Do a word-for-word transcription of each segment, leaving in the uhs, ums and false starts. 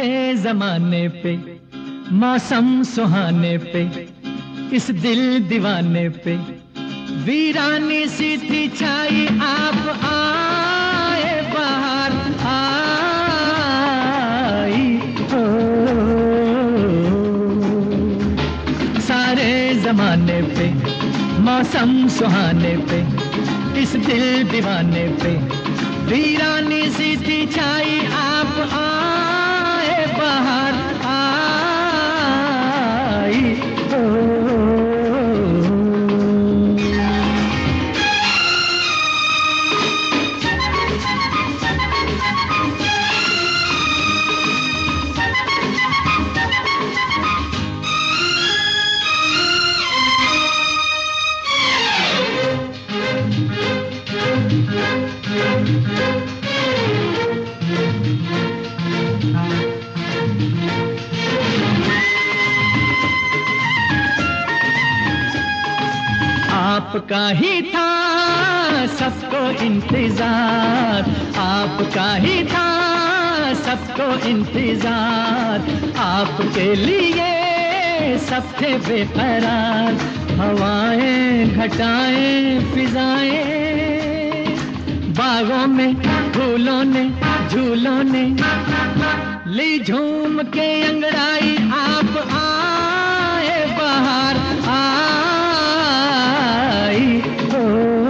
सारे जमाने पे, मौसम सुहाने पे, इस दिल दीवाने पे वीरानी सी थी छाई। आप आए बाहर आई हो। सारे जमाने पे, मौसम सुहाने पे, इस दिल दीवाने पे वीरानी सी थी छाई। आप आए बाहर आई हो। आपका ही था सबको इंतजार, आपका ही था सबको इंतजार, आपके लिए सब थे बेकरार। हवाएं घटाएं फिजाएं, बागों में फूलों ने झूलों ने ली झूम के अंगड़ाई। आप आए बाहर आई हो।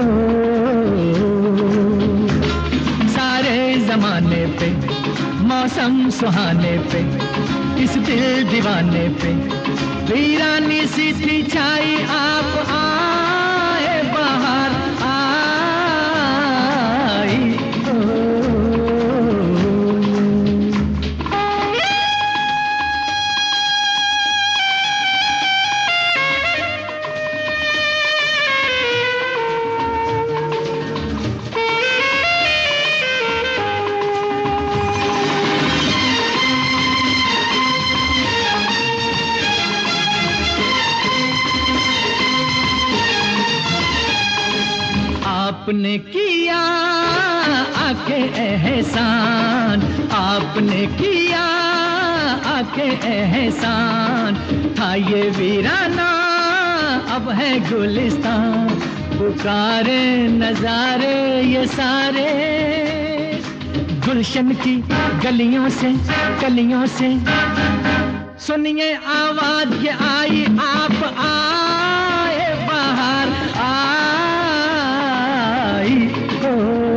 सारे जमाने पे, मौसम सुहाने पे, इस दिल दीवाने पे वीरानी सी थी छाई। आप आए बाहर आई हो। आपने किया आके एहसान, आपने किया आके एहसान, था ये वीराना अब है गुलिस्तान। पुकारे नजारे ये सारे गुलशन की गलियों से कलियों से, सुनिए आवाज ये आई। आप आए बाहर आई हो।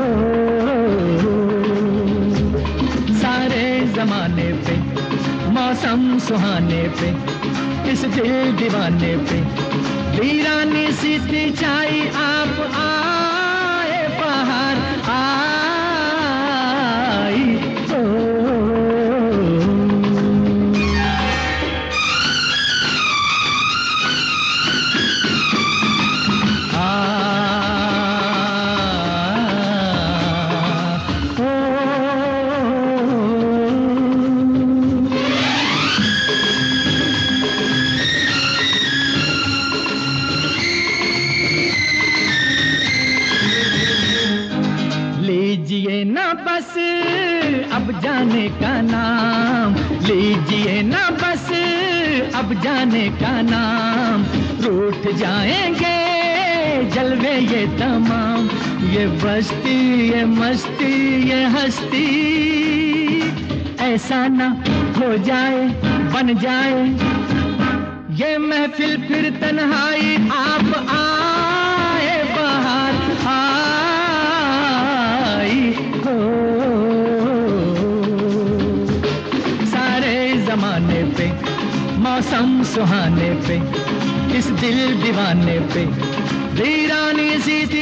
सारे जमाने पे, मौसम सुहाने पे, इस दिल दीवाने पे वीरानी सी थी छाई। आप आए बाहर आई हो। लीजिए ना बस अब जाने का नाम, लीजिए ना बस अब जाने का नाम। रूठ जाएंगे जलवे ये तमाम, ये बस्ती ये मस्ती ये हस्ती, ऐसा ना हो जाए बन जाए ये महफिल फिर तन्हाई। आप आए बाहर आई हो। सारे जमाने पे, मौसम सुहाने पे, इस दिल दीवाने पे वीरानी सी